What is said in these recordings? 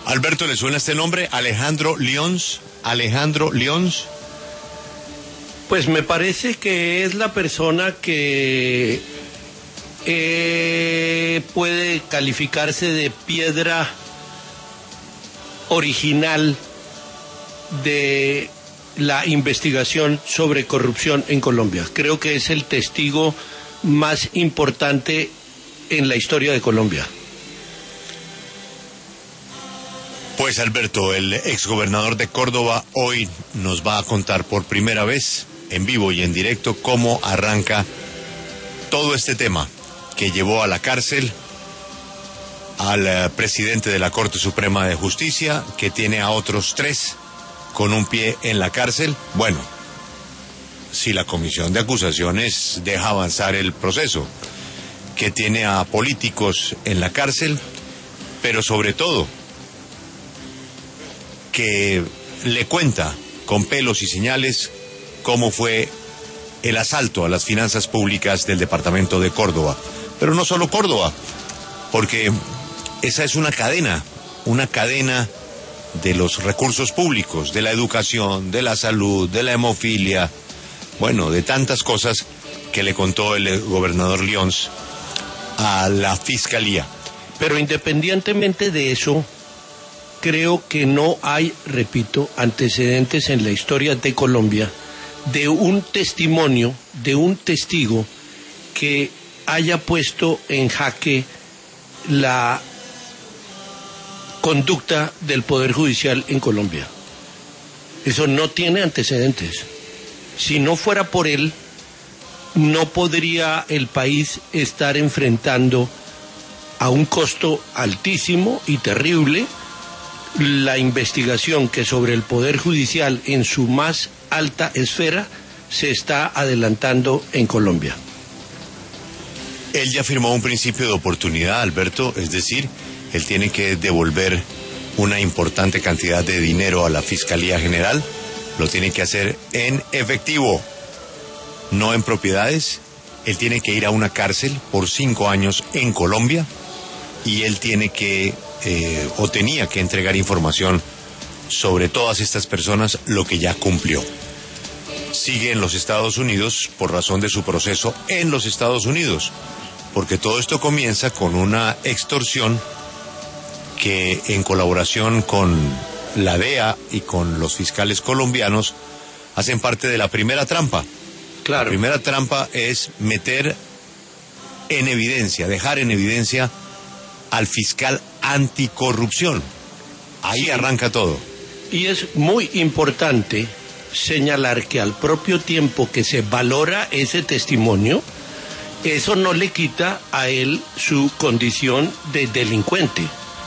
Alberto, ¿le suena este nombre? Alejandro Lyons. Alejandro Lyons. Pues me parece que es la persona que puede calificarse de piedra original de la investigación sobre corrupción en Colombia. Creo que es el testigo más importante en la historia de Colombia. Pues Alberto, el exgobernador de Córdoba, hoy nos va a contar por primera vez, en vivo y en directo, cómo arranca todo este tema que llevó a la cárcel al presidente de la Corte Suprema de Justicia, que tiene a otros 3 con un pie en la cárcel. Bueno, si la comisión de acusaciones deja avanzar el proceso, que tiene a políticos en la cárcel, pero sobre todo que le cuenta con pelos y señales cómo fue el asalto a las finanzas públicas del departamento de Córdoba. Pero no solo Córdoba, porque esa es una cadena de los recursos públicos, de la educación, de la salud, de la hemofilia, bueno, de tantas cosas que le contó el gobernador Lyons a la Fiscalía. Pero independientemente de eso, creo que no hay, repito, antecedentes en la historia de Colombia de un testimonio, de un testigo que haya puesto en jaque la conducta del Poder Judicial en Colombia. Eso no tiene antecedentes. Si no fuera por él, no podría el país estar enfrentando a un costo altísimo y terrible la investigación que sobre el Poder Judicial en su más alta esfera se está adelantando en Colombia. Él ya firmó un principio de oportunidad, Alberto, es decir, él tiene que devolver una importante cantidad de dinero a la Fiscalía General, lo tiene que hacer en efectivo, no en propiedades. Él tiene que ir a una cárcel por 5 años en Colombia y él tiene que o tenía que entregar información sobre todas estas personas, lo que ya cumplió. Sigue en los Estados Unidos por razón de su proceso en los Estados Unidos, porque todo esto comienza con una extorsión que, en colaboración con la DEA y con los fiscales colombianos, hacen parte de la primera trampa. Claro. La primera trampa es meter en evidencia, dejar en evidencia al fiscal anticorrupción. Ahí sí arranca todo. Y es muy importante señalar que al propio tiempo que se valora ese testimonio, eso no le quita a él su condición de delincuente.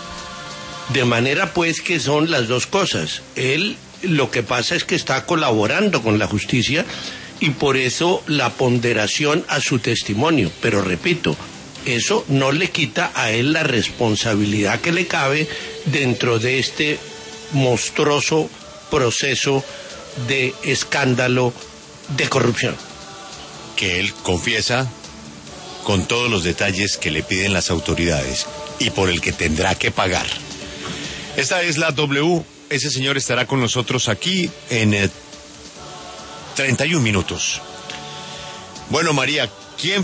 De manera pues que son las dos cosas. Él lo que pasa es que está colaborando con la justicia y por eso la ponderación a su testimonio. Pero repito, eso no le quita a él la responsabilidad que le cabe dentro de este monstruoso proceso de escándalo de corrupción. Que él confiesa con todos los detalles que le piden las autoridades y por el que tendrá que pagar. Esta es la W. Ese señor estará con nosotros aquí en 31 minutos. Bueno, María, ¿quién